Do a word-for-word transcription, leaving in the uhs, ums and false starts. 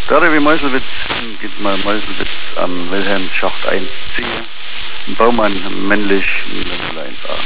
Gerade wie Meuselwitz geht mal Meuselwitz am Wilhelmschacht eins C. Ein Baumann männlich, Level eins A.